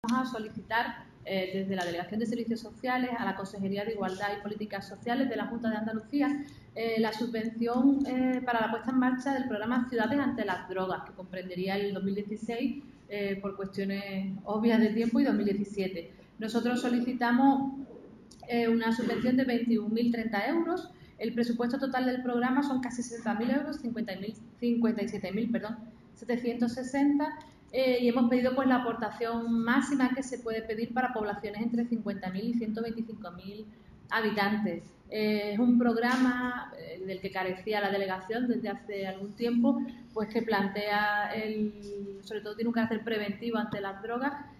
Vamos a solicitar desde la Delegación de Servicios Sociales a la Consejería de Igualdad y Políticas Sociales de la Junta de Andalucía la subvención para la puesta en marcha del programa Ciudades ante las Drogas, que comprendería el 2016 por cuestiones obvias de tiempo y 2017. Nosotros solicitamos una subvención de 21.030 euros. El presupuesto total del programa son casi 60.000 euros, 57.760 y hemos pedido pues la aportación máxima que se puede pedir para poblaciones entre 50.000 y 125.000 habitantes. Es un programa del que carecía la delegación desde hace algún tiempo, pues que plantea, sobre todo tiene un carácter preventivo ante las drogas